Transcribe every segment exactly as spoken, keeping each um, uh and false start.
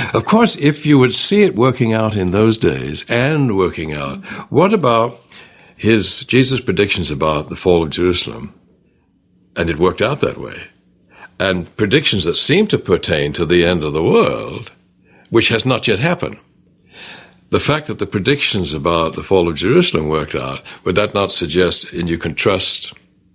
Of course, if you would see it working out in those days and working out, what about his Jesus' predictions about the fall of Jerusalem? And it worked out that way. And predictions that seem to pertain to the end of the world, which has not yet happened. The fact that the predictions about the fall of Jerusalem worked out, would that not suggest, and you can trust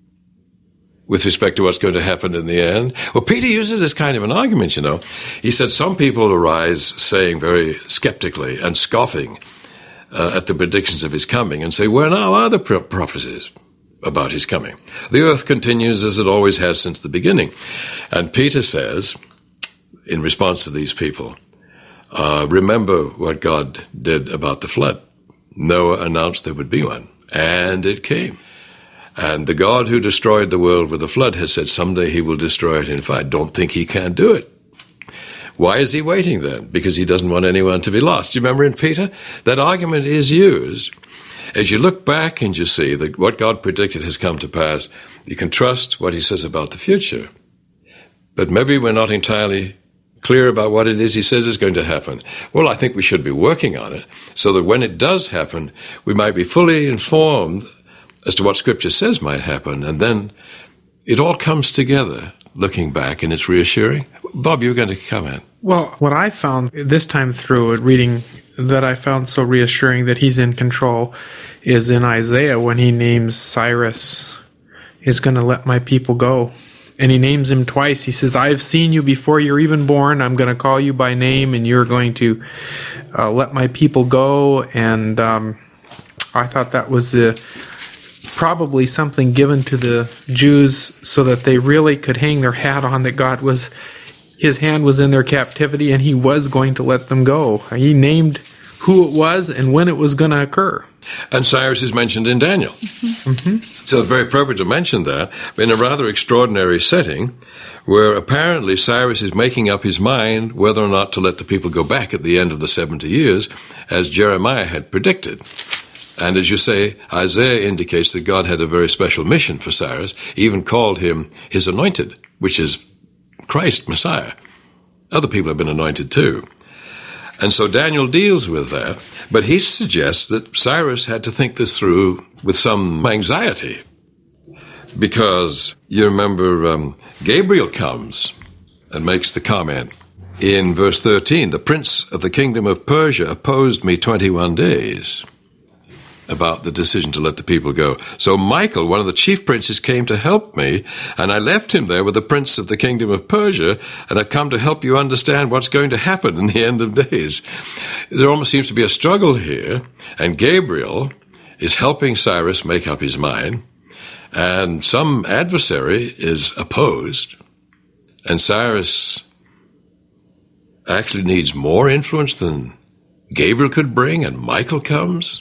with respect to what's going to happen in the end? Well, Peter uses this kind of an argument, you know. He said some people arise saying very skeptically and scoffing uh, at the predictions of his coming and say, where now are the pro- prophecies about his coming? The earth continues as it always has since the beginning. And Peter says, in response to these people, uh, remember what God did about the flood. Noah announced there would be one, and it came. And the God who destroyed the world with a flood has said someday he will destroy it in fire. Don't think he can't do it. Why is he waiting then? Because he doesn't want anyone to be lost. Do you remember in Peter? That argument is used. As you look back and you see that what God predicted has come to pass, you can trust what he says about the future. But maybe we're not entirely clear about what it is he says is going to happen. Well, I think we should be working on it so that when it does happen, we might be fully informed as to what Scripture says might happen, and then it all comes together looking back, and it's reassuring. Bob, you were going to comment. Well, what I found this time through reading that I found so reassuring that he's in control is in Isaiah when he names Cyrus is going to let my people go. And he names him twice. He says, I've seen you before you're even born. I'm going to call you by name, and you're going to uh, let my people go. And um, I thought that was a... probably something given to the Jews so that they really could hang their hat on that God was, his hand was in their captivity and he was going to let them go. He named who it was and when it was going to occur. And Cyrus is mentioned in Daniel. Mm-hmm. Mm-hmm. So it's very appropriate to mention that in a rather extraordinary setting where apparently Cyrus is making up his mind whether or not to let the people go back at the end of the seventy years, as Jeremiah had predicted. And as you say, Isaiah indicates that God had a very special mission for Cyrus, even called him his anointed, which is Christ, Messiah. Other people have been anointed too. And so Daniel deals with that, but he suggests that Cyrus had to think this through with some anxiety. Because you remember um, Gabriel comes and makes the comment in verse thirteen, the prince of the kingdom of Persia opposed me twenty-one days. About the decision to let the people go. So Michael, one of the chief princes, came to help me, and I left him there with the prince of the kingdom of Persia, and I've come to help you understand what's going to happen in the end of days. There almost seems to be a struggle here, and Gabriel is helping Cyrus make up his mind, and some adversary is opposed, and Cyrus actually needs more influence than Gabriel could bring, and Michael comes.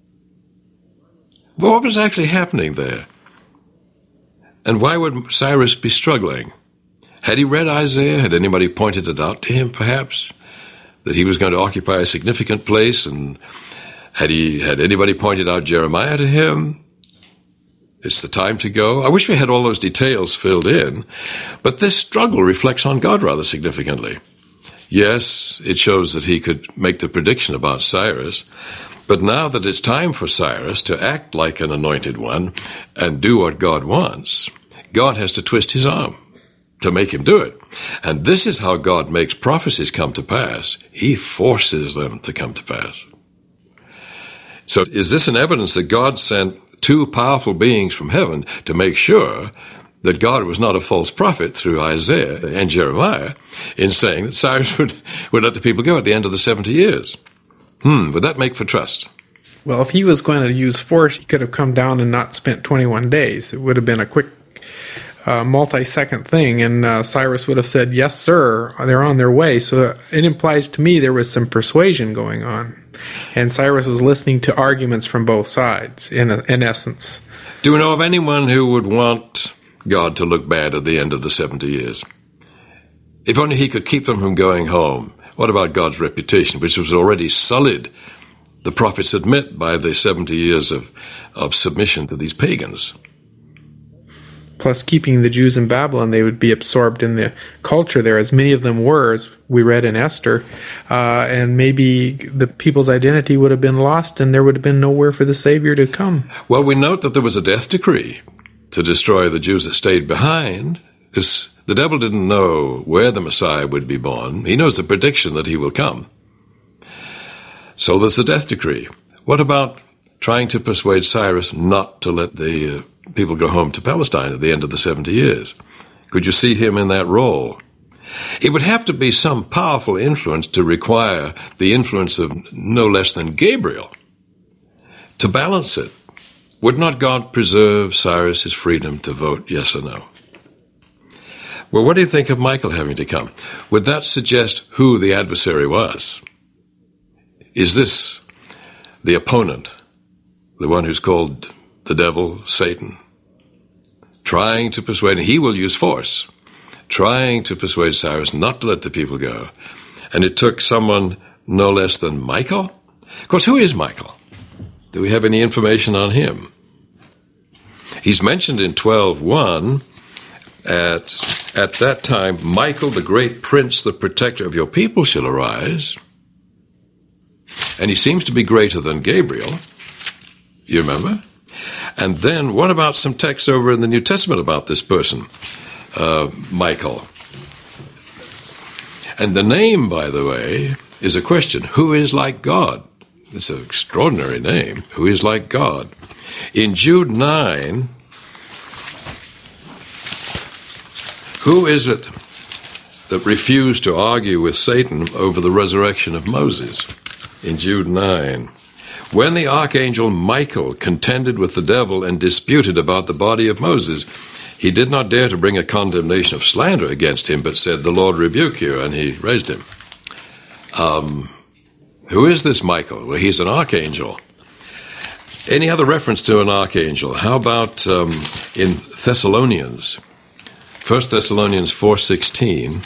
But what was actually happening there? And why would Cyrus be struggling? Had he read Isaiah? Had anybody pointed it out to him, perhaps? That he was going to occupy a significant place? And had he had anybody pointed out Jeremiah to him? It's the time to go. I wish we had all those details filled in. But this struggle reflects on God rather significantly. Yes, it shows that he could make the prediction about Cyrus. But now that it's time for Cyrus to act like an anointed one and do what God wants, God has to twist his arm to make him do it. And this is how God makes prophecies come to pass. He forces them to come to pass. So is this an evidence that God sent two powerful beings from heaven to make sure that God was not a false prophet through Isaiah and Jeremiah in saying that Cyrus would, would let the people go at the end of the seventy years? Hmm, would that make for trust? Well, if he was going to use force, he could have come down and not spent twenty-one days. It would have been a quick uh, multi-second thing, and uh, Cyrus would have said, yes, sir, they're on their way. So it implies to me there was some persuasion going on, and Cyrus was listening to arguments from both sides, in, in essence. Do we know of anyone who would want God to look bad at the end of the seventy years? If only he could keep them from going home. What about God's reputation, which was already sullied, the prophets admit, by the seventy years of, of submission to these pagans? plus keeping the Jews in Babylon, they would be absorbed in the culture there, as many of them were, as we read in Esther, uh, and maybe the people's identity would have been lost and there would have been nowhere for the Savior to come. Well, we note that there was a death decree to destroy the Jews that stayed behind, because the devil didn't know where the Messiah would be born. He knows the prediction that he will come. So there's a death decree. What about trying to persuade Cyrus not to let the uh, people go home to Palestine at the end of the seventy years? Could you see him in that role? It would have to be some powerful influence to require the influence of no less than Gabriel to balance it. Would not God preserve Cyrus's freedom to vote yes or no? Well, what do you think of Michael having to come? Would that suggest who the adversary was? Is this the opponent, the one who's called the devil, Satan, trying to persuade, and he will use force, trying to persuade Cyrus not to let the people go? And it took someone no less than Michael? Of course, who is Michael? Do we have any information on him? He's mentioned in twelve one, at, at that time, Michael, the great prince, the protector of your people, shall arise. And he seems to be greater than Gabriel. You remember? And then what about some texts over in the New Testament about this person, uh, Michael? And the name, by the way, is a question. Who is like God? It's an extraordinary name. Who is like God? In Jude nine, who is it that refused to argue with Satan over the resurrection of Moses? In Jude nine, when the archangel Michael contended with the devil and disputed about the body of Moses, he did not dare to bring a condemnation of slander against him, but said, "The Lord rebuke you," and he raised him. Um, who is this Michael? Well, he's an archangel. Any other reference to an archangel? How about um, in Thessalonians? First Thessalonians four sixteen.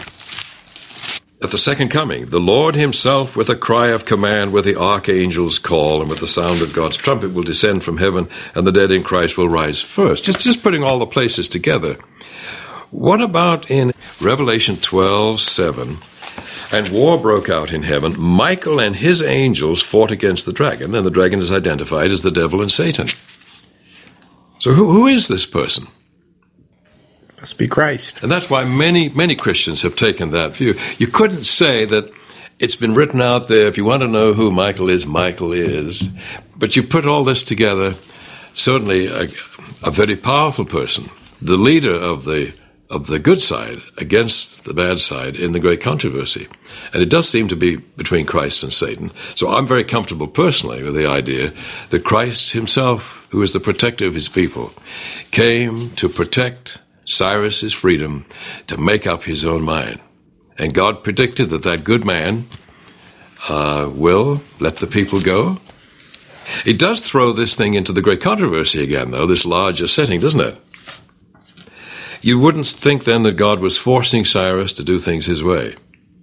At the second coming, the Lord himself with a cry of command, with the archangel's call, and with the sound of God's trumpet will descend from heaven, and the dead in Christ will rise first. Just, just putting all the places together. What about in Revelation twelve seven? And war broke out in heaven. Michael and his angels fought against the dragon, and the dragon is identified as the devil and Satan. So who, who is this person? Must be Christ. And that's why many, many Christians have taken that view. You couldn't say that it's been written out there, if you want to know who Michael is, Michael is. But you put all this together, certainly a, a very powerful person, the leader of the of the good side against the bad side in the great controversy. And it does seem to be between Christ and Satan. So I'm very comfortable personally with the idea that Christ himself, who is the protector of his people, came to protect Cyrus's freedom, to make up his own mind. And God predicted that that good man uh, will let the people go. It does throw this thing into the great controversy again, though, this larger setting, doesn't it? You wouldn't think then that God was forcing Cyrus to do things his way.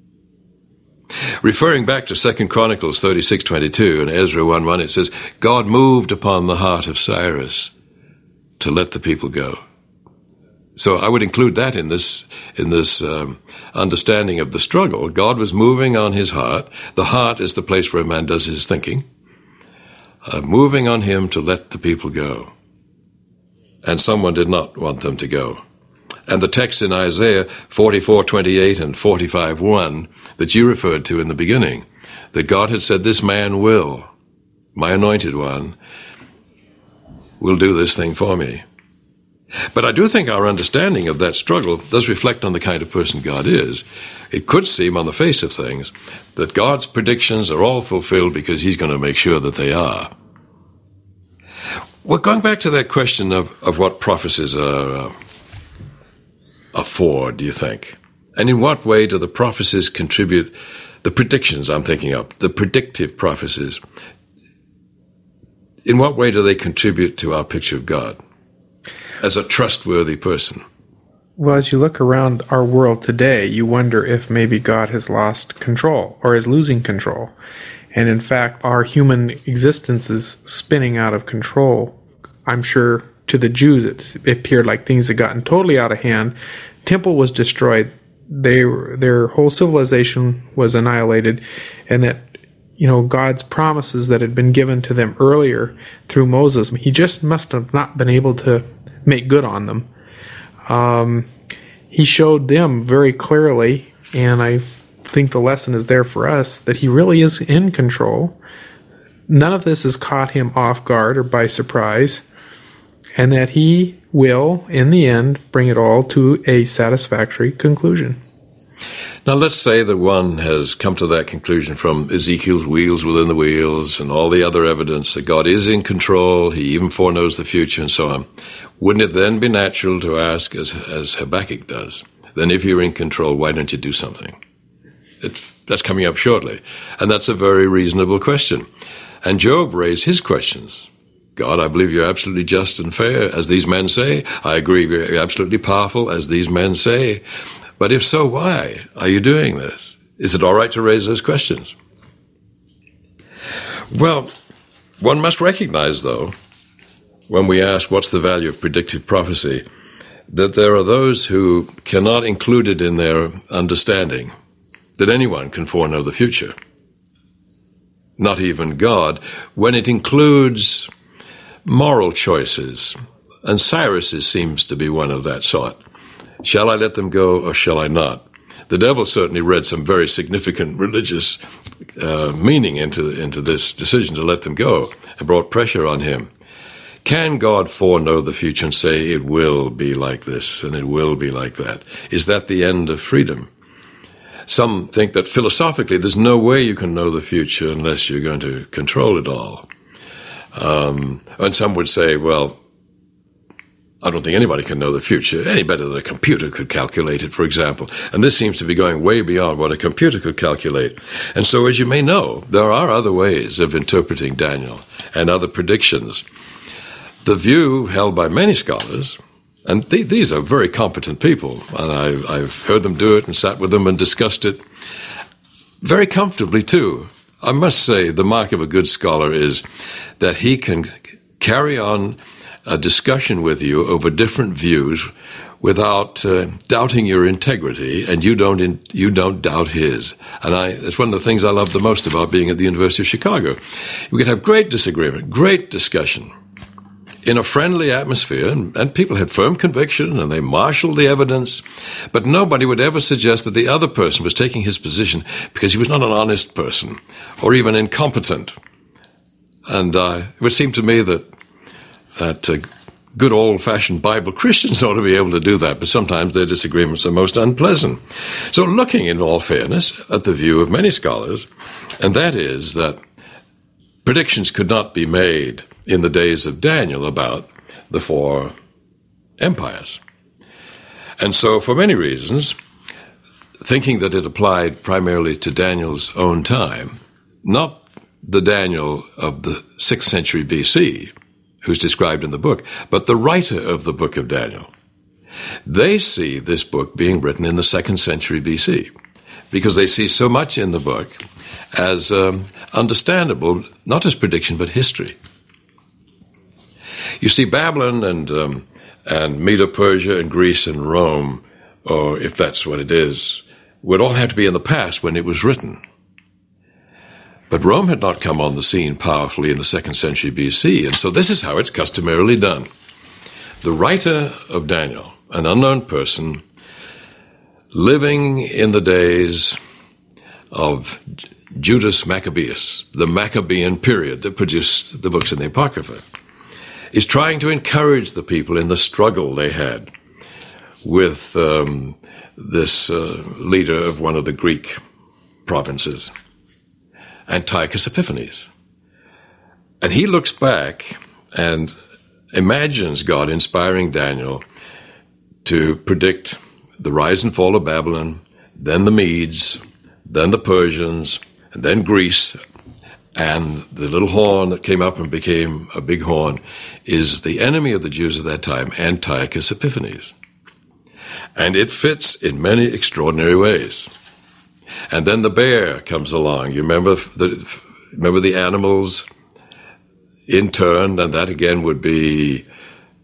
Referring back to Second Chronicles thirty-six twenty-two and Ezra one one, it says, God moved upon the heart of Cyrus to let the people go. So I would include that in this in this um, understanding of the struggle. God was moving on his heart. The heart is the place where a man does his thinking. Uh, moving on him to let the people go. And someone did not want them to go. And the text in Isaiah forty-four twenty-eight and forty-five one that you referred to in the beginning, that God had said, this man will, my anointed one, will do this thing for me. But I do think our understanding of that struggle does reflect on the kind of person God is. It could seem on the face of things that God's predictions are all fulfilled because he's going to make sure that they are. Well, going back to that question of, of what prophecies are, uh, are for, do you think? And in what way do the prophecies contribute, the predictions I'm thinking of, the predictive prophecies, in what way do they contribute to our picture of God as a trustworthy person? Well, as you look around our world today, you wonder if maybe God has lost control or is losing control. And in fact, our human existence is spinning out of control, I'm sure, to the Jews, it, it appeared like things had gotten totally out of hand. Temple was destroyed. They, their whole civilization was annihilated, and that, you know, God's promises that had been given to them earlier through Moses, he just must have not been able to make good on them. Um, he showed them very clearly, and I think the lesson is there for us, that he really is in control. None of this has caught him off guard or by surprise, and that he will, in the end, bring it all to a satisfactory conclusion. Now, let's say that one has come to that conclusion from Ezekiel's wheels within the wheels and all the other evidence that God is in control, he even foreknows the future and so on. Wouldn't it then be natural to ask, as, as Habakkuk does, then if you're in control, why don't you do something? It, that's coming up shortly. And that's a very reasonable question. And Job raised his questions. God, I believe you're absolutely just and fair, as these men say. I agree you're absolutely powerful, as these men say. But if so, why are you doing this? Is it all right to raise those questions? Well, one must recognize, though, when we ask what's the value of predictive prophecy, that there are those who cannot include it in their understanding, that anyone can foreknow the future. Not even God, when it includes moral choices, and Cyrus's seems to be one of that sort. Shall I let them go or shall I not? The devil certainly read some very significant religious uh, meaning into, into this decision to let them go and brought pressure on him. Can God foreknow the future and say it will be like this and it will be like that? Is that the end of freedom? Some think that philosophically there's no way you can know the future unless you're going to control it all. Um, and some would say, well, I don't think anybody can know the future any better than a computer could calculate it, for example. And this seems to be going way beyond what a computer could calculate. And so, as you may know, there are other ways of interpreting Daniel and other predictions. The view held by many scholars, and th- these are very competent people, and I, I've heard them do it and sat with them and discussed it very comfortably too. I must say the mark of a good scholar is that he can carry on a discussion with you over different views without uh, doubting your integrity, and you don't in, you don't doubt his. And I, it's one of the things I love the most about being at the University of Chicago. We could have great disagreement, great discussion in a friendly atmosphere, and, and people had firm conviction, and they marshaled the evidence, but nobody would ever suggest that the other person was taking his position because he was not an honest person or even incompetent. And uh, it would seem to me that that uh, good old-fashioned Bible Christians ought to be able to do that, but sometimes their disagreements are most unpleasant. So looking, in all fairness, at the view of many scholars, and that is that predictions could not be made in the days of Daniel about the four empires. And so for many reasons, thinking that it applied primarily to Daniel's own time, not the Daniel of the sixth century B C, who's described in the book, but the writer of the book of Daniel. They see this book being written in the second century B C because they see so much in the book as um, understandable, not as prediction, but history. You see, Babylon and um, and Medo-Persia and Greece and Rome, or if that's what it is, would all have to be in the past when it was written. But Rome had not come on the scene powerfully in the second century B C, and so this is how it's customarily done. The writer of Daniel, an unknown person, living in the days of Judas Maccabeus, the Maccabean period that produced the books in the Apocrypha, is trying to encourage the people in the struggle they had with um, this uh, leader of one of the Greek provinces, Antiochus Epiphanes. And he looks back and imagines God inspiring Daniel to predict the rise and fall of Babylon, then the Medes, then the Persians, and then Greece. And the little horn that came up and became a big horn is the enemy of the Jews at that time, Antiochus Epiphanes. And it fits in many extraordinary ways. And then the bear comes along. You remember the, remember the animals in turn, and that again would be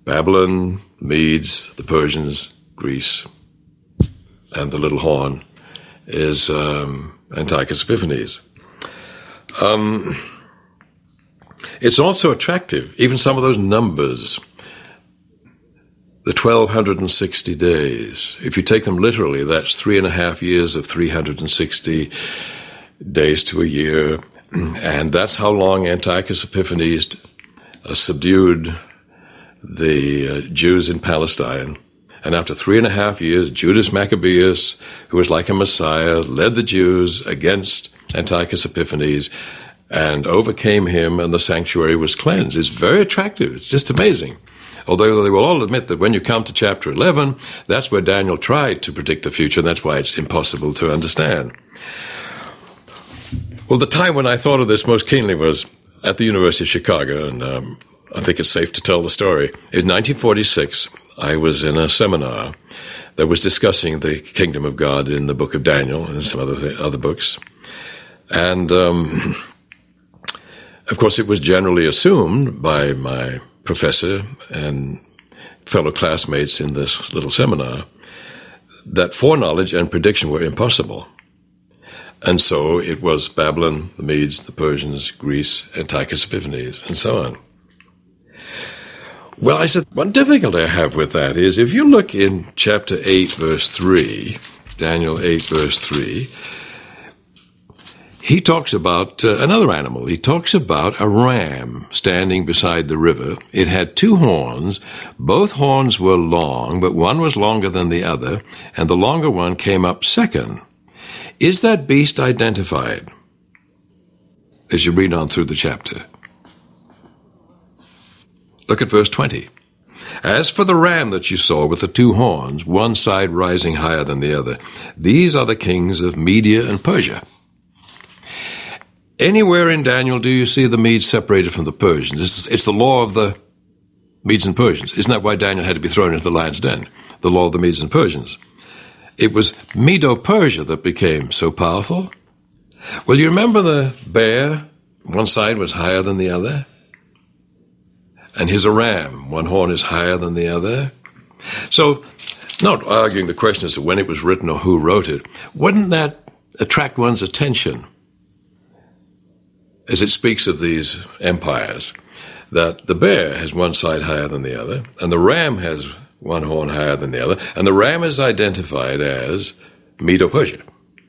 Babylon, Medes, the Persians, Greece, and the little horn is um, Antiochus Epiphanes. Um, it's also attractive, even some of those numbers, the twelve sixty days. If you take them literally, that's three and a half years of three hundred sixty days to a year, and that's how long Antiochus Epiphanes uh, subdued the uh, Jews in Palestine. And after three and a half years, Judas Maccabeus, who was like a Messiah, led the Jews against Antiochus Epiphanes and overcame him, and the sanctuary was cleansed. It's very attractive. It's just amazing. Although they will all admit that when you come to chapter eleven, that's where Daniel tried to predict the future, and that's why it's impossible to understand. Well, the time when I thought of this most keenly was at the University of Chicago, and um, I think it's safe to tell the story. In nineteen forty-six, I was in a seminar that was discussing the kingdom of God in the book of Daniel and some other th- other books. And, um, of course, it was generally assumed by my professor and fellow classmates in this little seminar that foreknowledge and prediction were impossible. And so it was Babylon, the Medes, the Persians, Greece, Antiochus Epiphanes, and so on. Well, I said, one difficulty I have with that is if you look in chapter eight, verse three, Daniel eight, verse three, he talks about uh, another animal. He talks about a ram standing beside the river. It had two horns. Both horns were long, but one was longer than the other, and the longer one came up second. Is that beast identified as you read on through the chapter? Look at verse twenty. As for the ram that you saw with the two horns, one side rising higher than the other, these are the kings of Media and Persia. Anywhere in Daniel do you see the Medes separated from the Persians? It's, it's the law of the Medes and Persians. Isn't that why Daniel had to be thrown into the lion's den? The law of the Medes and Persians. It was Medo-Persia that became so powerful. Well, you remember the bear? One side was higher than the other. And here's a ram. One horn is higher than the other. So, not arguing the question as to when it was written or who wrote it, wouldn't that attract one's attention as it speaks of these empires, that the bear has one side higher than the other, and the ram has one horn higher than the other, and the ram is identified as Medo-Persia.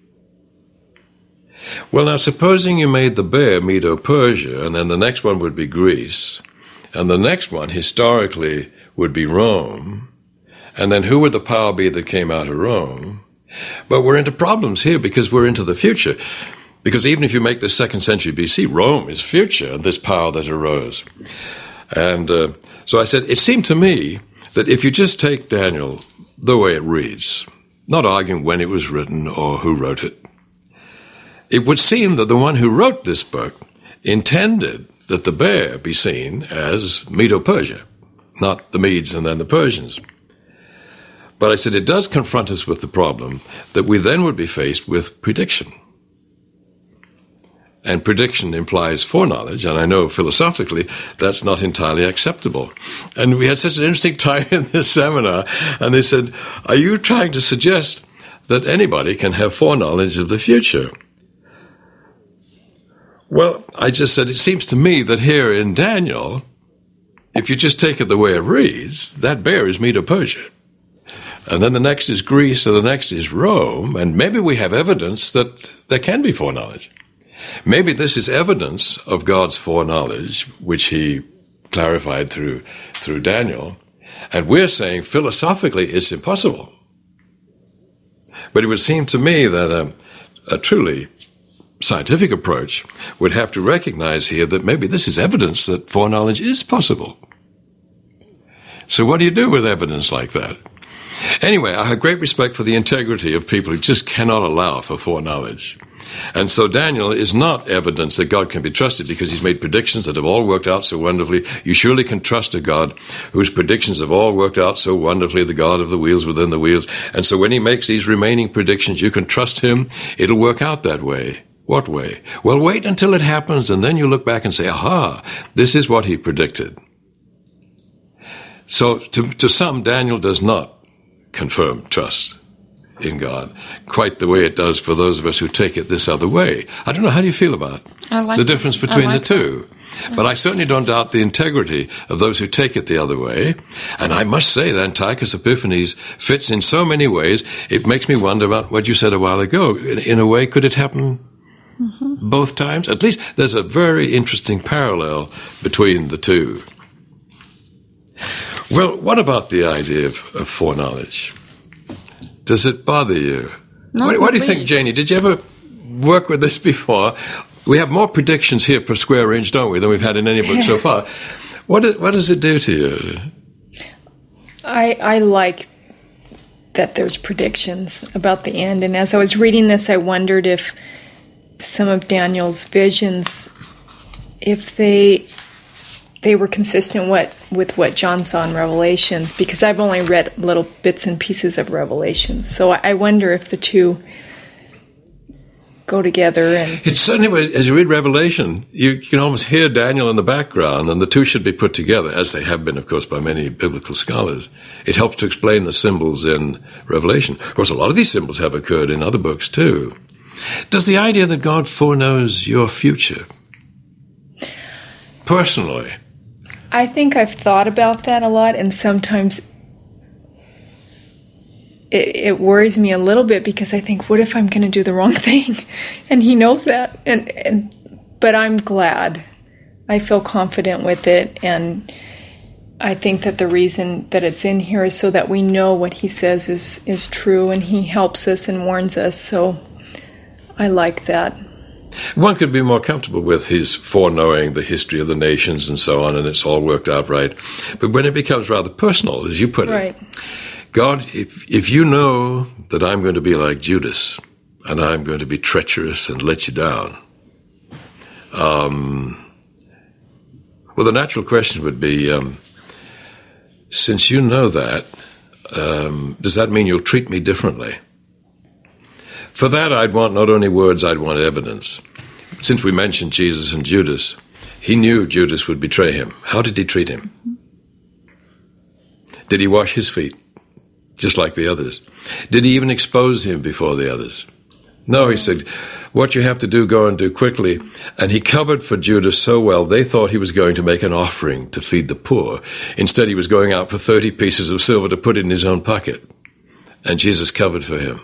Well, now, supposing you made the bear Medo-Persia, and then the next one would be Greece, and the next one, historically, would be Rome, and then who would the power be that came out of Rome? But we're into problems here because we're into the future. Because even if you make the second century B C, Rome is future, and this power that arose. And uh, so I said, it seemed to me that if you just take Daniel the way it reads, not arguing when it was written or who wrote it, it would seem that the one who wrote this book intended that the bear be seen as Medo-Persia, not the Medes and then the Persians. But I said it does confront us with the problem that we then would be faced with prediction. And prediction implies foreknowledge, and I know philosophically that's not entirely acceptable. And we had such an interesting time in this seminar, and they said, are you trying to suggest that anybody can have foreknowledge of the future? Well, I just said, it seems to me that here in Daniel, if you just take it the way it reads, that bear is Medo-Persia. And then the next is Greece, and the next is Rome, and maybe we have evidence that there can be foreknowledge. Maybe this is evidence of God's foreknowledge, which he clarified through through Daniel, and we're saying philosophically it's impossible. But it would seem to me that a, a truly scientific approach would have to recognize here that maybe this is evidence that foreknowledge is possible. So what do you do with evidence like that? Anyway, I have great respect for the integrity of people who just cannot allow for foreknowledge. And so Daniel is not evidence that God can be trusted because he's made predictions that have all worked out so wonderfully. You surely can trust a God whose predictions have all worked out so wonderfully, the God of the wheels within the wheels. And so when he makes these remaining predictions, you can trust him. It'll work out that way. What way? Well, wait until it happens, and then you look back and say, aha, this is what he predicted. So to, to some, Daniel does not confirm trust in God quite the way it does for those of us who take it this other way. I don't know, how do you feel about I like the difference between like the two? That. But I certainly don't doubt the integrity of those who take it the other way. And I must say that Antiochus Epiphanes fits in so many ways, it makes me wonder about what you said a while ago. In, in a way, could it happen mm-hmm. both times? At least there's a very interesting parallel between the two. Well, what about the idea of, of foreknowledge? Does it bother you? What, what do you think, Janie? Did you ever work with this before? We have more predictions here per square inch, don't we, than we've had in any book so far. What, what does it do to you? I, I like that there's predictions about the end. And as I was reading this, I wondered if some of Daniel's visions, if they... they were consistent what, with what John saw in Revelations, because I've only read little bits and pieces of Revelations. So I wonder if the two go together. And it's certainly, as you read Revelation, you, you can almost hear Daniel in the background, and the two should be put together, as they have been, of course, by many biblical scholars. It helps to explain the symbols in Revelation. Of course, a lot of these symbols have occurred in other books, too. Does the idea that God foreknows your future, personally? I think I've thought about that a lot, and sometimes it, it worries me a little bit, because I think, what if I'm going to do the wrong thing? And he knows that. And, and but I'm glad. I feel confident with it, and I think that the reason that it's in here is so that we know what he says is, is true, and he helps us and warns us. So I like that. One could be more comfortable with his foreknowing the history of the nations and so on, and it's all worked out right. But when it becomes rather personal, as you put it, right. God, if if you know that I'm going to be like Judas, and I'm going to be treacherous and let you down, um, well, the natural question would be, um, since you know that, um, does that mean you'll treat me differently? For that, I'd want not only words, I'd want evidence. Since we mentioned Jesus and Judas, he knew Judas would betray him. How did he treat him? Did he wash his feet, just like the others? Did he even expose him before the others? No, he said, what you have to do, go and do quickly. And he covered for Judas so well, they thought he was going to make an offering to feed the poor. Instead, he was going out for thirty pieces of silver to put in his own pocket. And Jesus covered for him.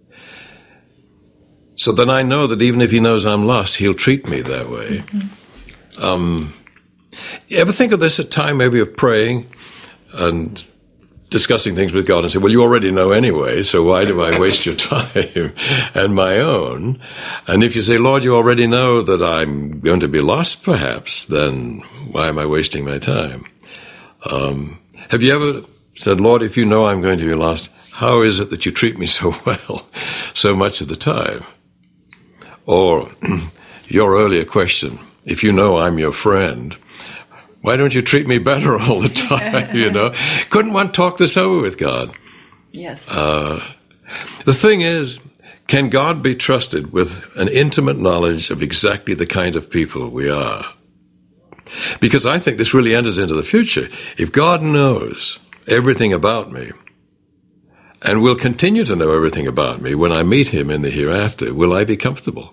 So then I know that even if he knows I'm lost, he'll treat me that way. Mm-hmm. Um, you ever think of this at time maybe of praying and discussing things with God and say, well, you already know anyway, so why do I waste your time and my own? And if you say, Lord, you already know that I'm going to be lost perhaps, then why am I wasting my time? Um, have you ever said, Lord, if you know I'm going to be lost, how is it that you treat me so well so much of the time? Or your earlier question, if you know I'm your friend, why don't you treat me better all the time, you know? Couldn't one talk this over with God? Yes. Uh, the thing is, can God be trusted with an intimate knowledge of exactly the kind of people we are? Because I think this really enters into the future. If God knows everything about me, and will continue to know everything about me when I meet him in the hereafter, will I be comfortable?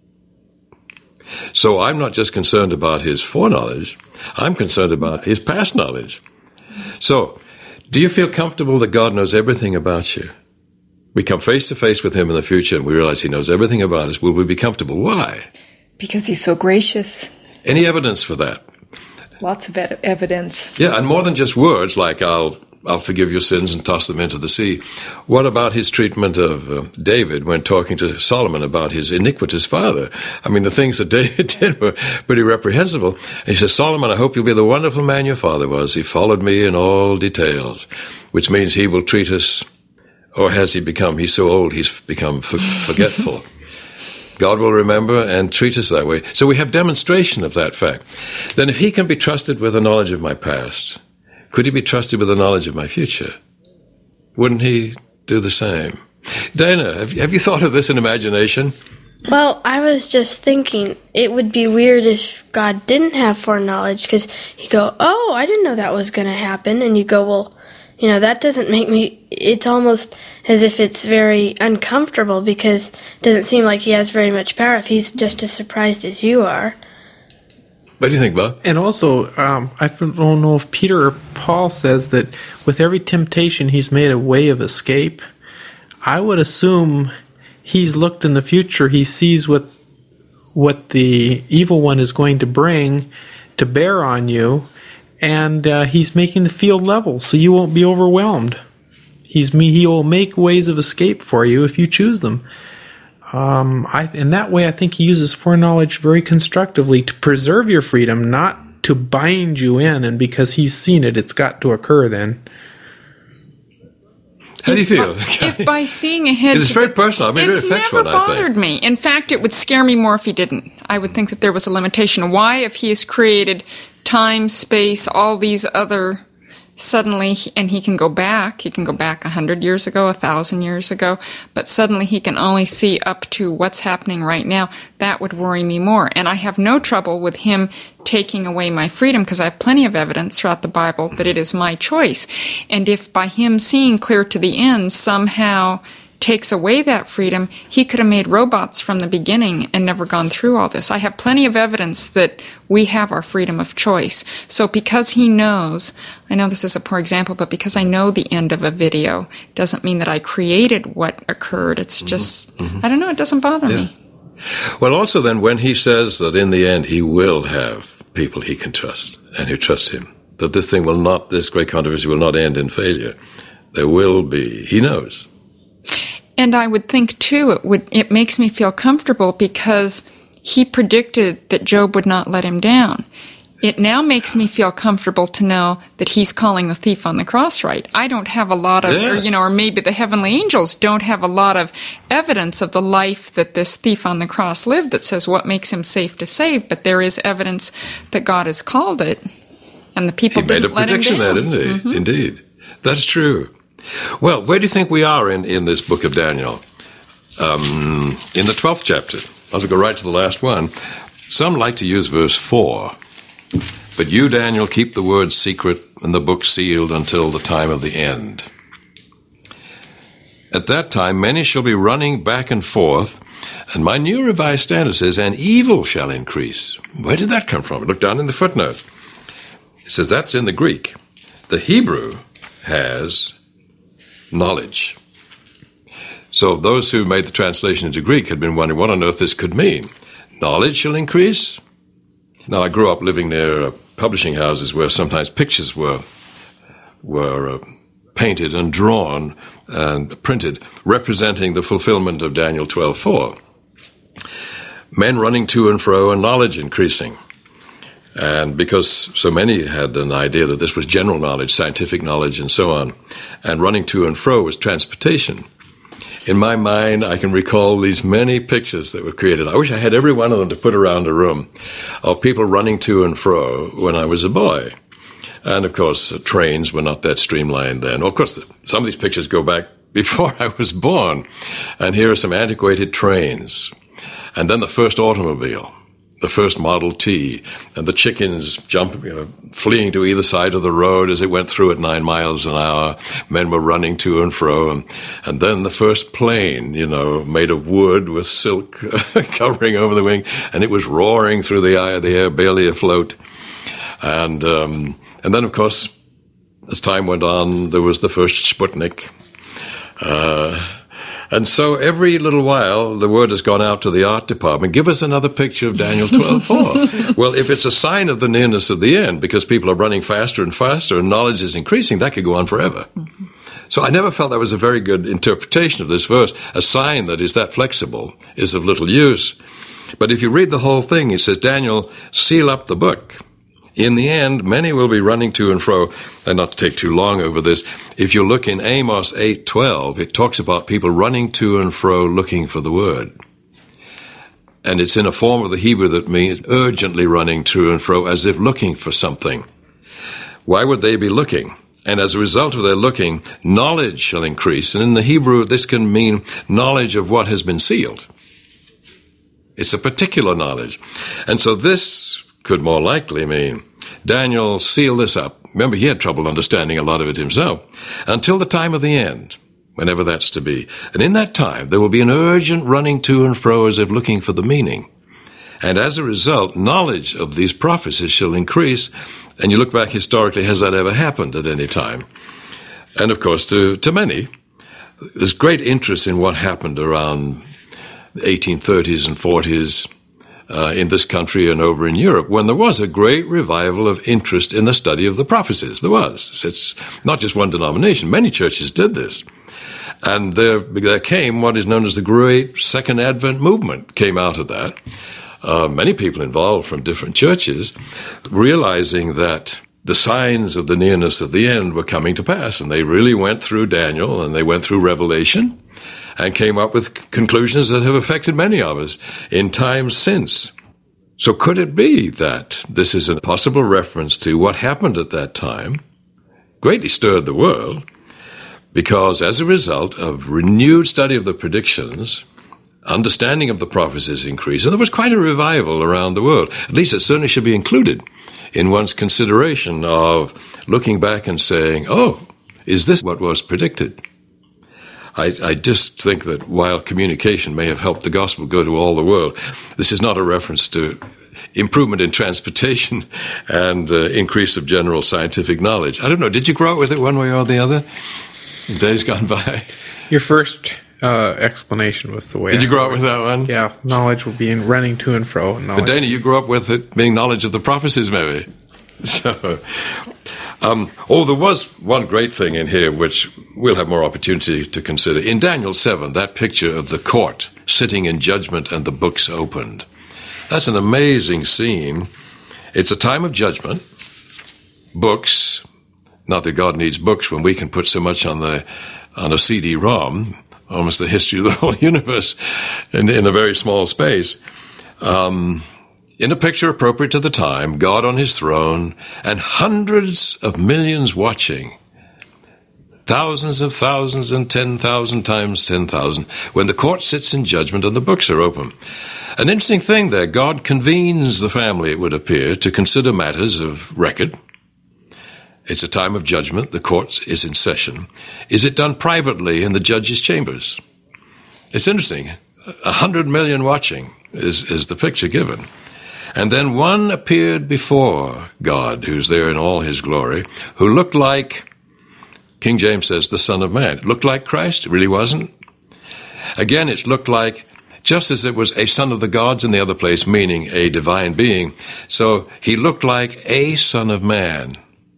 So I'm not just concerned about his foreknowledge, I'm concerned about his past knowledge. So, do you feel comfortable that God knows everything about you? We come face to face with him in the future and we realize he knows everything about us. Will we be comfortable? Why? Because he's so gracious. Any evidence for that? Lots of ed- evidence. Yeah, and more than just words like I'll I'll forgive your sins and toss them into the sea. What about his treatment of uh, David when talking to Solomon about his iniquitous father? I mean, the things that David did were pretty reprehensible. And he says, Solomon, I hope you'll be the wonderful man your father was. He followed me in all details, which means he will treat us, or has he become, he's so old, he's become for, forgetful. God will remember and treat us that way. So we have demonstration of that fact. Then if he can be trusted with the knowledge of my past, could he be trusted with the knowledge of my future? Wouldn't he do the same? Dana, have you, have you thought of this in imagination? Well, I was just thinking it would be weird if God didn't have foreknowledge, because you go, oh, I didn't know that was going to happen, and you go, well, you know, that doesn't make me, it's almost as if it's very uncomfortable, because it doesn't seem like he has very much power if he's just as surprised as you are. What do you think, Bob? And also, um, I don't know if Peter or Paul says that with every temptation he's made a way of escape. I would assume he's looked in the future, he sees what what the evil one is going to bring to bear on you, and uh, he's making the field level so you won't be overwhelmed. He's he will make ways of escape for you if you choose them. Um, I, in that way, I think he uses foreknowledge very constructively to preserve your freedom, not to bind you in, and because he's seen it, it's got to occur then. How do you feel? If by seeing ahead... It's very personal. I mean, it's it affects never one, I think. bothered me. In fact, it would scare me more if he didn't. I would think that there was a limitation. Why, if he has created time, space, all these other... Suddenly, and he can go back, he can go back a hundred years ago, a thousand years ago, but suddenly he can only see up to what's happening right now. That would worry me more. And I have no trouble with him taking away my freedom, because I have plenty of evidence throughout the Bible that it is my choice. And if by him seeing clear to the end somehow takes away that freedom, he could have made robots from the beginning and never gone through all this. I have plenty of evidence that we have our freedom of choice. So because he knows, I know this is a poor example, but because I know the end of a video doesn't mean that I created what occurred. It's just, mm-hmm. I don't know, it doesn't bother yeah. me. Well, also then, when he says that in the end he will have people he can trust and who trust him, that this thing will not, this great controversy will not end in failure. There will be, he knows. And I would think, too, it would it makes me feel comfortable because he predicted that Job would not let him down. It now makes me feel comfortable to know that he's calling the thief on the cross right. I don't have a lot of, yes. or, you know, or maybe the heavenly angels don't have a lot of evidence of the life that this thief on the cross lived that says what makes him safe to save, but there is evidence that God has called it, and the people he didn't let him down. He made a prediction there, didn't he? Mm-hmm. Indeed. That's true. Well, where do you think we are in, in this book of Daniel? Um, in the twelfth chapter. I'll go right to the last one. Some like to use verse four. But you, Daniel, keep the word secret and the book sealed until the time of the end. At that time, many shall be running back and forth, and my New Revised Standard says, and evil shall increase. Where did that come from? Look down in the footnote. It says that's in the Greek. The Hebrew has knowledge. So those who made the translation into Greek had been wondering what on earth this could mean. Knowledge shall increase. Now, I grew up living near uh, publishing houses where sometimes pictures were were uh, painted and drawn and printed representing the fulfillment of Daniel twelve four. Men running to and fro and knowledge increasing. And because so many had an idea that this was general knowledge, scientific knowledge, and so on, and running to and fro was transportation, in my mind, I can recall these many pictures that were created. I wish I had every one of them to put around a room of people running to and fro when I was a boy. And, of course, uh, trains were not that streamlined then. Well, of course, the, some of these pictures go back before I was born. And here are some antiquated trains. And then the first automobile. The first Model T, and the chickens jumping, you know, fleeing to either side of the road as it went through at nine miles an hour. Men were running to and fro, and, and then the first plane, you know, made of wood with silk covering over the wing, and it was roaring through the eye of the air, barely afloat. And um, and then, of course, as time went on, there was the first Sputnik. Uh, And so every little while, the word has gone out to the art department, give us another picture of Daniel twelve four. Well, if it's a sign of the nearness of the end, because people are running faster and faster and knowledge is increasing, that could go on forever. Mm-hmm. So I never felt that was a very good interpretation of this verse. A sign that is that flexible is of little use. But if you read the whole thing, it says, Daniel, seal up the book. In the end, many will be running to and fro, and not to take too long over this. If you look in Amos eight twelve, it talks about people running to and fro looking for the word. And it's in a form of the Hebrew that means urgently running to and fro as if looking for something. Why would they be looking? And as a result of their looking, knowledge shall increase. And in the Hebrew, this can mean knowledge of what has been sealed. It's a particular knowledge. And so this could more likely mean Daniel sealed this up. Remember, he had trouble understanding a lot of it himself, until the time of the end, whenever that's to be. And in that time, there will be an urgent running to and fro as if looking for the meaning. And as a result, knowledge of these prophecies shall increase. And you look back historically, has that ever happened at any time? And of course, to, to many, there's great interest in what happened around the eighteen thirties and forties uh, in this country and over in Europe, when there was a great revival of interest in the study of the prophecies. There was. It's not just one denomination. Many churches did this. And there, there came what is known as the Great Second Advent movement came out of that. Uh, many people involved from different churches, realizing that the signs of the nearness of the end were coming to pass. And they really went through Daniel and they went through Revelation and came up with conclusions that have affected many of us in times since. So could it be that this is a possible reference to what happened at that time, greatly stirred the world, because as a result of renewed study of the predictions, understanding of the prophecies increased, and there was quite a revival around the world. At least it certainly should be included in one's consideration of looking back and saying, oh, is this what was predicted? I, I just think that while communication may have helped the gospel go to all the world, this is not a reference to improvement in transportation and uh, increase of general scientific knowledge. I don't know, did you grow up with it one way or the other in days gone by? Your first uh, explanation was the way. Did you I grow up with that one? Yeah, knowledge will be in running to and fro. But Dana, you grew up with it being knowledge of the prophecies, maybe. So, um, oh, there was one great thing in here which we'll have more opportunity to consider. In Daniel seven, that picture of the court sitting in judgment and the books opened. That's an amazing scene. It's a time of judgment. Books, not that God needs books when we can put so much on the on a C D ROM, almost the history of the whole universe in, in a very small space. Um, in a picture appropriate to the time, God on his throne, and hundreds of millions watching, thousands of thousands and ten thousand times ten thousand, when the court sits in judgment and the books are open. An interesting thing there, God convenes the family, it would appear, to consider matters of record. It's a time of judgment. The court is in session. Is it done privately in the judge's chambers? It's interesting. A hundred million watching is, is the picture given. And then one appeared before God, who's there in all his glory, who looked like, King James says, the Son of Man. It looked like Christ. It really wasn't. Again, it's looked like, just as it was a son of the gods in the other place, meaning a divine being. So he looked like a son of man.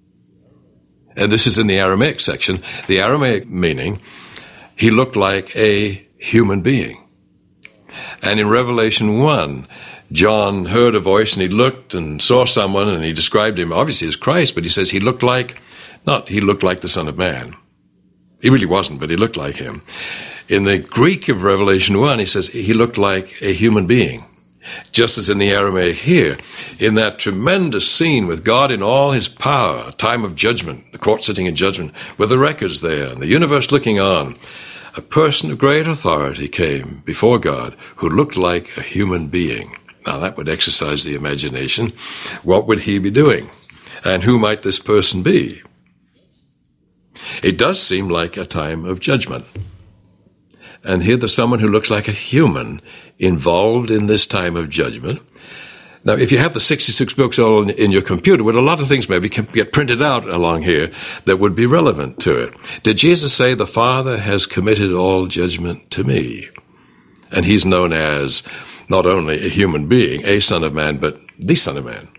And this is in the Aramaic section. The Aramaic meaning, he looked like a human being. And in Revelation one, John heard a voice and he looked and saw someone and he described him obviously as Christ, but he says he looked like, not he looked like the Son of Man. He really wasn't, but he looked like him. In the Greek of Revelation one, he says he looked like a human being. Just as in the Aramaic here, in that tremendous scene with God in all his power, time of judgment, the court sitting in judgment, with the records there and the universe looking on, a person of great authority came before God who looked like a human being. Now that would exercise the imagination. What would he be doing? And who might this person be? It does seem like a time of judgment. And here there's someone who looks like a human involved in this time of judgment. Now, if you have the sixty-six books all in, in your computer, well, a lot of things maybe can get printed out along here that would be relevant to it. Did Jesus say, the Father has committed all judgment to me? And he's known as not only a human being, a Son of Man, but the Son of Man.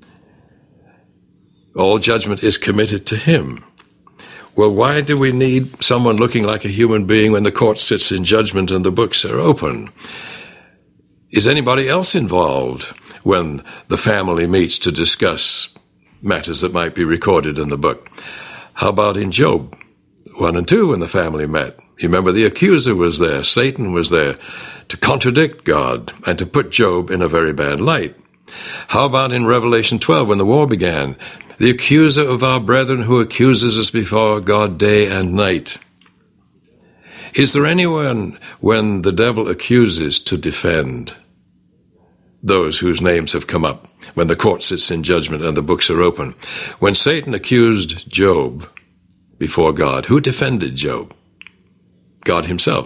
All judgment is committed to him. Well, why do we need someone looking like a human being when the court sits in judgment and the books are open? Is anybody else involved when the family meets to discuss matters that might be recorded in the book? How about in Job one and two when the family met? You remember the accuser was there, Satan was there to contradict God and to put Job in a very bad light. How about in Revelation twelve when the war began? The accuser of our brethren who accuses us before God day and night. Is there anyone when the devil accuses to defend? those whose names have come up when the court sits in judgment and the books are open. When Satan accused Job before God, who defended Job? God himself.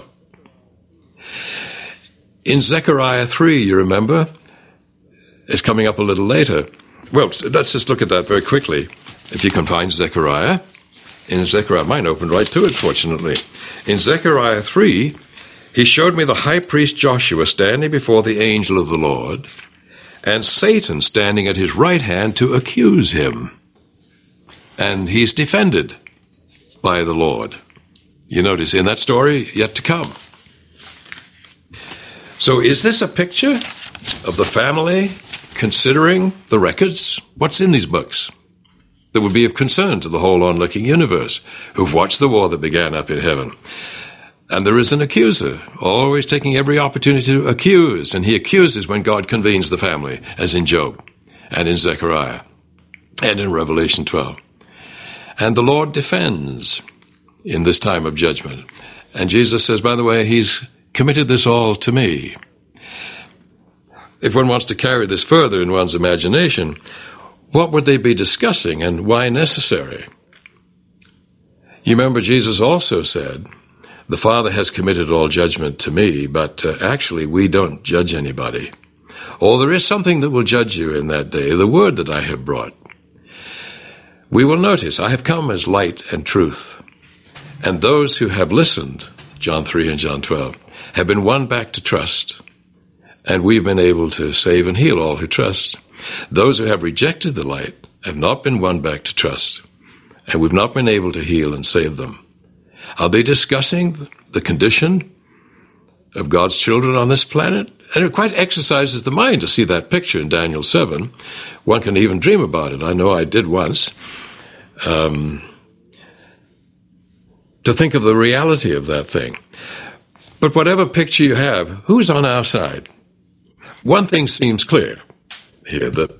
In Zechariah three, you remember, it's coming up a little later. Well, let's just look at that very quickly. If you can find Zechariah. In Zechariah, mine opened right to it, fortunately. In Zechariah three, he showed me the high priest Joshua standing before the angel of the Lord, and Satan standing at his right hand to accuse him. And he's defended by the Lord. You notice in that story, yet to come. So is this a picture of the family considering the records? What's in these books that would be of concern to the whole onlooking universe, who've watched the war that began up in heaven? And there is an accuser, always taking every opportunity to accuse, and he accuses when God convenes the family, as in Job, and in Zechariah, and in Revelation twelve. And the Lord defends in this time of judgment. And Jesus says, by the way, he's committed this all to me. If one wants to carry this further in one's imagination, what would they be discussing and why necessary? You remember Jesus also said, the Father has committed all judgment to me, but uh, actually we don't judge anybody. Or there is something that will judge you in that day, the word that I have brought. We will notice, I have come as light and truth. And those who have listened, John three and John twelve, have been won back to trust. And we've been able to save and heal all who trust. Those who have rejected the light have not been won back to trust. And we've not been able to heal and save them. Are they discussing the condition of God's children on this planet? And it quite exercises the mind to see that picture in Daniel seven. One can even dream about it. I know I did once. Um, to think of the reality of that thing. But whatever picture you have, who's on our side? One thing seems clear here, that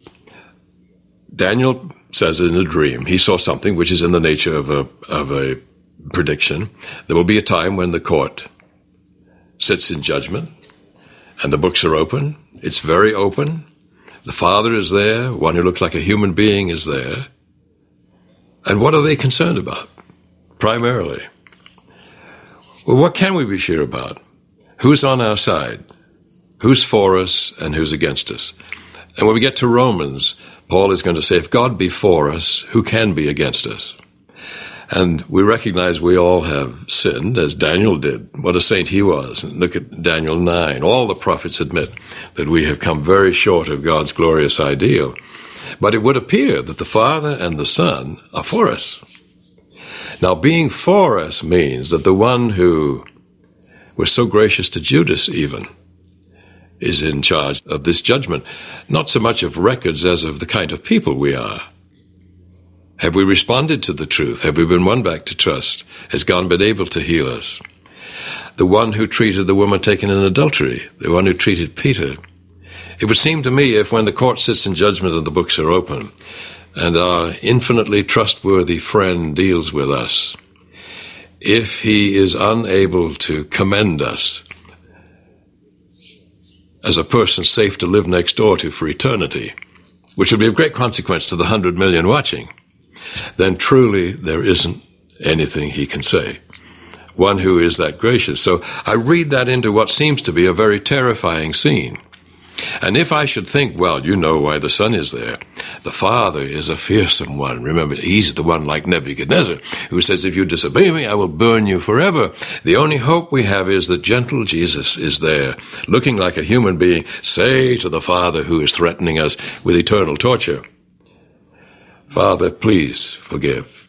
Daniel says in a dream, he saw something which is in the nature of a, of a prediction. There will be a time when the court sits in judgment and the books are open. It's very open. The Father is there. One who looks like a human being is there. And what are they concerned about, primarily? Well, what can we be sure about? Who's on our side? Who's for us and who's against us? And when we get to Romans, Paul is going to say, if God be for us, who can be against us? And we recognize we all have sinned, as Daniel did. What a saint he was. And look at Daniel nine. All the prophets admit that we have come very short of God's glorious ideal. But it would appear that the Father and the Son are for us. Now, being for us means that the one who was so gracious to Judas even is in charge of this judgment, not so much of records as of the kind of people we are. Have we responded to the truth? Have we been won back to trust? Has God been able to heal us? The one who treated the woman taken in adultery, the one who treated Peter. It would seem to me, if when the court sits in judgment and the books are open, and our infinitely trustworthy friend deals with us, if he is unable to commend us as a person safe to live next door to for eternity, which would be of great consequence to the hundred million watching, then truly there isn't anything he can say. One who is that gracious. So I read that into what seems to be a very terrifying scene. And if I should think, well, you know why the Son is there. The Father is a fearsome one. Remember, he's the one like Nebuchadnezzar who says, if you disobey me, I will burn you forever. The only hope we have is that gentle Jesus is there, looking like a human being. Say to the Father who is threatening us with eternal torture, Father, please forgive.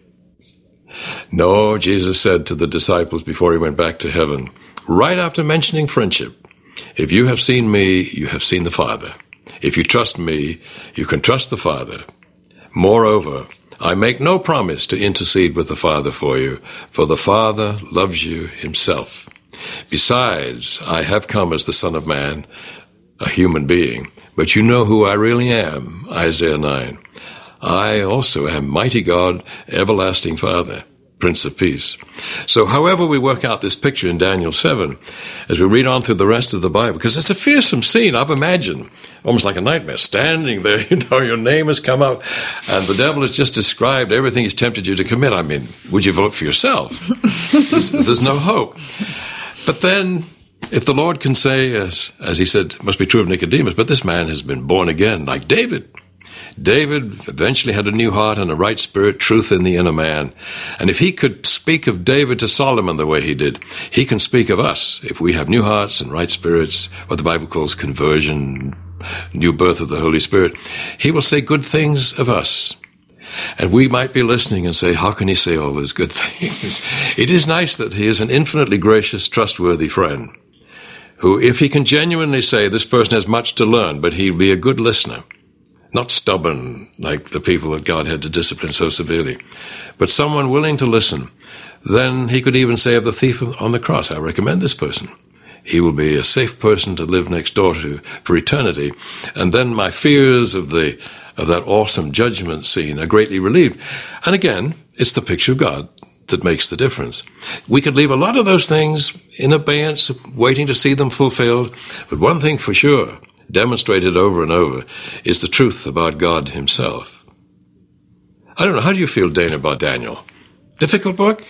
No, Jesus said to the disciples before he went back to heaven, right after mentioning friendship, if you have seen me, you have seen the Father. If you trust me, you can trust the Father. Moreover, I make no promise to intercede with the Father for you, for the Father loves you himself. Besides, I have come as the Son of Man, a human being, but you know who I really am, Isaiah nine. I also am mighty God, everlasting Father. Prince of Peace. So however we work out this picture in Daniel seven, as we read on through the rest of the Bible, because it's a fearsome scene, I've imagined, almost like a nightmare, standing there, you know, your name has come up, and the devil has just described everything he's tempted you to commit. I mean, would you vote for yourself? there's, there's no hope. But then, if the Lord can say, as, as he said, it must be true of Nicodemus, but this man has been born again, like David. David eventually had a new heart and a right spirit, truth in the inner man. And if he could speak of David to Solomon the way he did, he can speak of us if we have new hearts and right spirits, what the Bible calls conversion, new birth of the Holy Spirit. He will say good things of us. And we might be listening and say, how can he say all those good things? It is nice that he is an infinitely gracious, trustworthy friend, who, if he can genuinely say this person has much to learn, but he'll be a good listener. Not stubborn like the people that God had to discipline so severely, but someone willing to listen. Then he could even say of the thief on the cross, I recommend this person. He will be a safe person to live next door to for eternity. And then my fears of the of that awesome judgment scene are greatly relieved. And again, it's the picture of God that makes the difference. We could leave a lot of those things in abeyance, waiting to see them fulfilled. But one thing for sure, demonstrated over and over, is the truth about God himself. I don't know, how do you feel, Dana, about Daniel? Difficult book?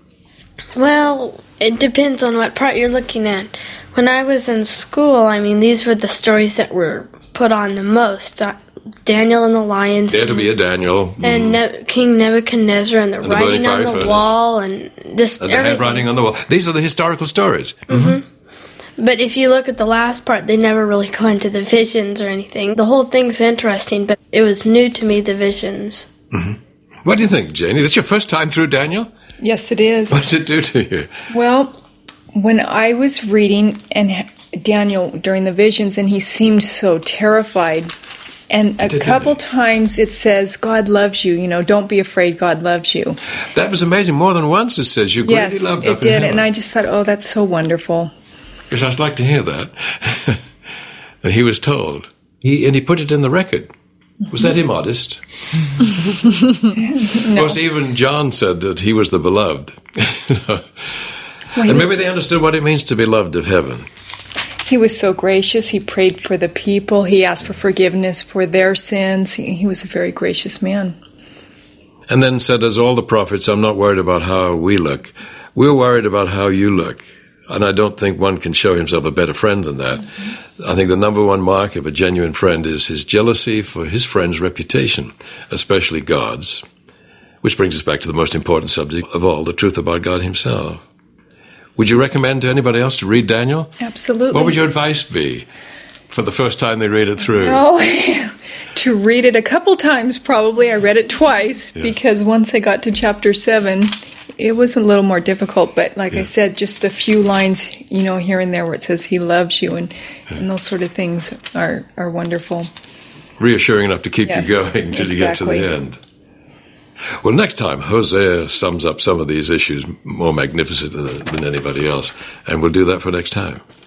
Well, it depends on what part you're looking at. When I was in school, I mean, these were the stories that were put on the most. Uh, Daniel and the lions. Dare to be a Daniel. And ne- King Nebuchadnezzar and the, and the writing on the furnace. Wall and just and everything. the handwriting on the wall. These are the historical stories. Mm-hmm. Mm-hmm. But if you look at the last part, they never really go into the visions or anything. The whole thing's interesting, but it was new to me, the visions. Mm-hmm. What do you think, Janie? Is this your first time through Daniel? Yes, it is. What does it do to you? Well, when I was reading and Daniel during the visions, and he seemed so terrified, and a did, couple times it says, God loves you, you know, don't be afraid, God loves you. That was amazing. More than once it says, you're yes, greatly loved up it did, in heaven. And I just thought, oh, that's so wonderful. Because I'd like to hear that. And he was told. He And he put it in the record. Was that immodest? No. Of course, even John said that he was the beloved. well, and maybe was, they understood what it means to be loved of heaven. He was so gracious. He prayed for the people. He asked for forgiveness for their sins. He, he was a very gracious man. And then said, as all the prophets, I'm not worried about how we look. We're worried about how you look. And I don't think one can show himself a better friend than that. Mm-hmm. I think the number one mark of a genuine friend is his jealousy for his friend's reputation, especially God's. Which brings us back to the most important subject of all, the truth about God himself. Would you recommend to anybody else to read Daniel? Absolutely. What would your advice be for the first time they read it through? Oh, to read it a couple times probably. I read it twice yes. because once I got to chapter seven, it was a little more difficult. But like yeah. I said, just the few lines, you know, here and there where it says he loves you and, yeah. and those sort of things are, are wonderful. Reassuring enough to keep yes, you going until exactly. you get to the end. Well, next time, Hosea sums up some of these issues more magnificent than, than anybody else, and we'll do that for next time.